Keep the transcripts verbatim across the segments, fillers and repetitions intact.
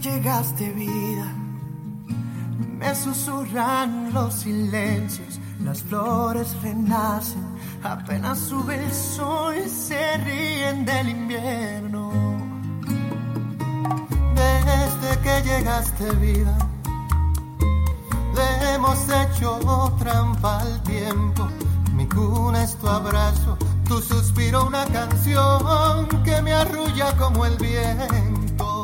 llegaste, vida. Me susurran los silencios, las flores renacen, apenas sube el sol y se ríen del invierno. Desde que llegaste, vida, le hemos hecho trampa al tiempo. Mi cuna es tu abrazo, tu suspiro una canción que me arrulla como el viento.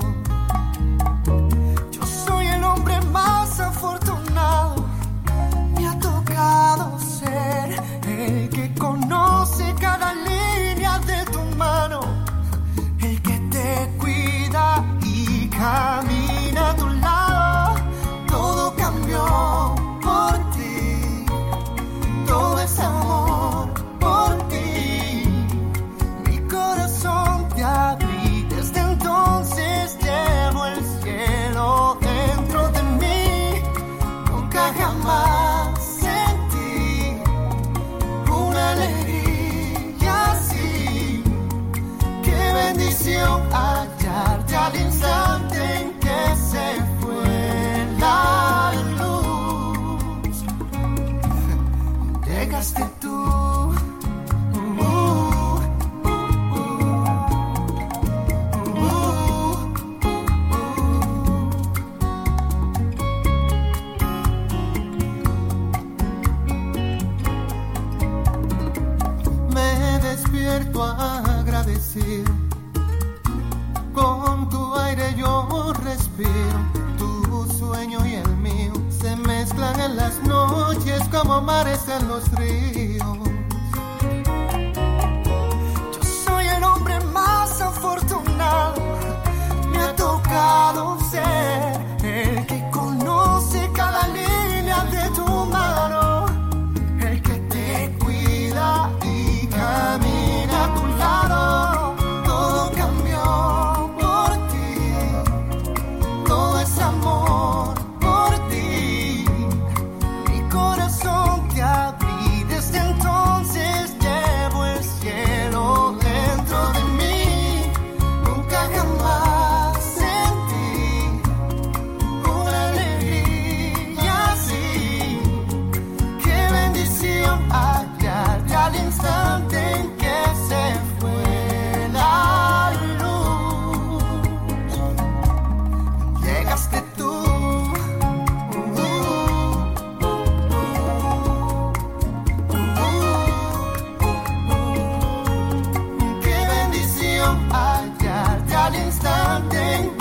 Yo soy el hombre más afortunado, me ha tocado ser el que conoce cada línea de tu mano, el que te cuida y camina a tu lado. Todo cambió por ti, todo es amor por ti. Mi corazón te abrí, desde entonces llevo el cielo dentro de mí. Nunca jamás sentí una alegría así. Qué bendición hallarte al instante en que se fue la luz. Llegaste tú. Uh, uh, uh, uh, uh. Me despierto agradecido, con tu aire yo respiro, tu sueño y el mío se mezclan en las noches como mares en los ríos. Yo soy el hombre más afortunado, me ha tocado ser el que conoce cada línea de tu mano, el que te cuida y camina a tu lado. Todo cambió por ti, todo es amor por ti. Mi corazón te abrí, desde entonces llevo el cielo dentro de mí. Nunca jamás sentí una alegría así. Qué bendición hallarte al instante en que se fue la luz. Llegaste tú. Qué bendición hallarte al instante en